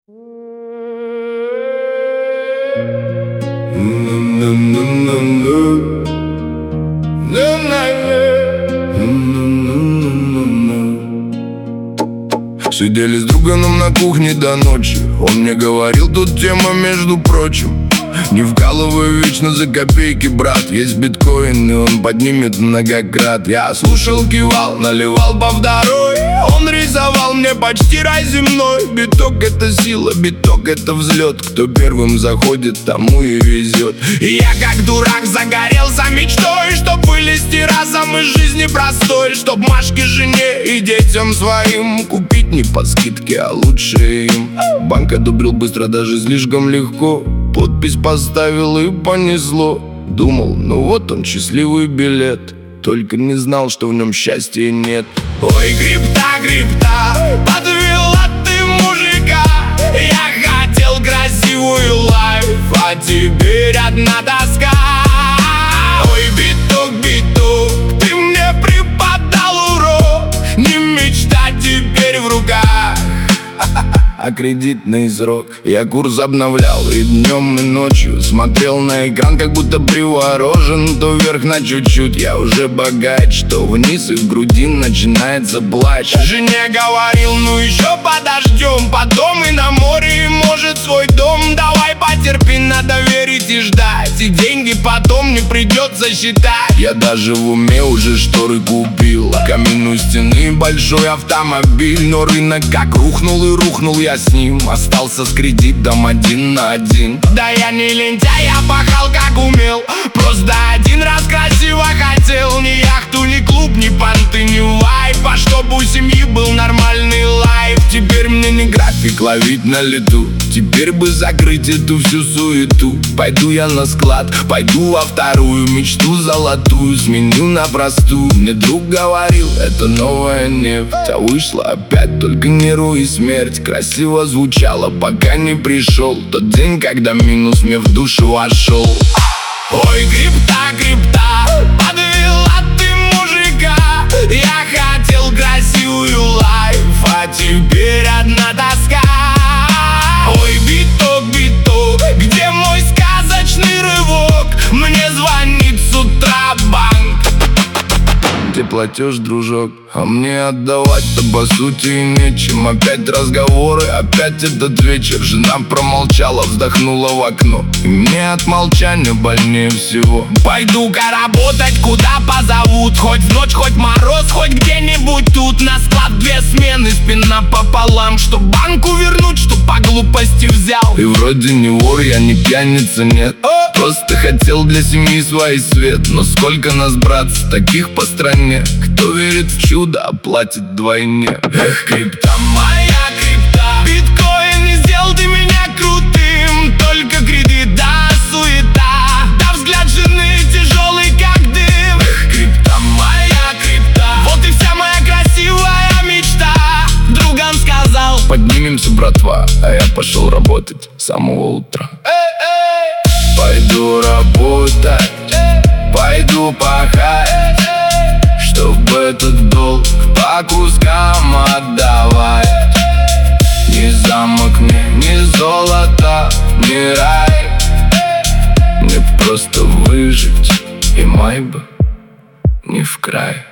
Сидели с друганом на кухне до ночи. Он мне говорил, тут тема, между прочим: не вкалывай вечно за копейки, брат. Есть биткоин, и он поднимет многократно. Я слушал, кивал, наливал по второй. Он рисовал мне почти рай земной. Биток — это сила, биток — это взлет. Кто первым заходит, тому и везет. И я как дурак загорелся мечтой, чтоб вылезти разом из жизни простой, чтоб Машке, жене и детям своим купить не по скидке, а лучше им. Банк одобрил быстро, даже слишком легко. Подпись поставил и понесло. Думал, ну вот он, счастливый билет. Только не знал, что в нем счастья нет. Ой, крипта, подвела ты мужика. Я хотел красивую лайф, а теперь одна тоска. Ой, биток, ты мне преподал урок. Не мечтать теперь в руках, а кредитный срок. Я курс обновлял и днем, и ночью смотрел на экран, как будто приворожен. То вверх на чуть-чуть, я уже богач, то вниз, и в груди начинается плач. Жене говорил, ну еще подождем, потом и на море, и может свой дом. Давай потерпи, надо верить и ждать, и деньги потом не придется считать. Я даже в уме уже шторы купил, камин у стены, большой автомобиль. Но рынок как рухнул, и рухнул я с ним. Остался с кредитом 1 на 1. Да я не лентяй, я пахал как умел. Просто один раз красиво хотел. Ни яхту, ни клуб, ни понты, ни вайп, а чтоб у семьи был нормальный лайф. Теперь мне не график ловить на лету. Теперь бы закрыть эту всю суету. Пойду я на склад, пойду во вторую мечту золотую сменю на простую. Мне друг говорил, это новая нефть, а вышла опять только нервы и смерть. Красиво звучало, пока не пришел тот день, когда минус мне в душу вошел. Ой, крипта, подвела ты мужика. Я хотел красивую лайф, а теперь одна тоска. Ой, биток, где мой сказочный рывок? Мне звонит с утра банк. Где платеж, дружок? А мне отдавать-то по сути и нечем. Опять разговоры, опять этот вечер. Жена промолчала, вздохнула в окно, и мне от молчания больнее всего. Пойду-ка работать, куда позовут. Хоть в ночь, хоть мороз, хоть где-нибудь тут. На склад 2 смены, спина пополам, чтоб банку вернуть, что по глупости взял. И вроде не вор, я не пьяница, нет. Просто хотел для семьи свой свет. Но сколько нас, братцы, таких по стране. Кто верит в чудо, оплатит вдвойне. Эх, крипта, моя крипта, биткоин, не сделал ты меня крутым. Только кредит, да суета, да взгляд жены тяжелый как дым. Эх, крипта, моя крипта, вот и вся моя красивая мечта. Друган сказал, поднимемся, братва, а я пошел работать с самого утра. Пойду работать, пойду пахать, чтоб этот долг по кускам отдавать. Ни замок мне, ни золото, ни рай. Мне просто выжить, и мой бы не в край.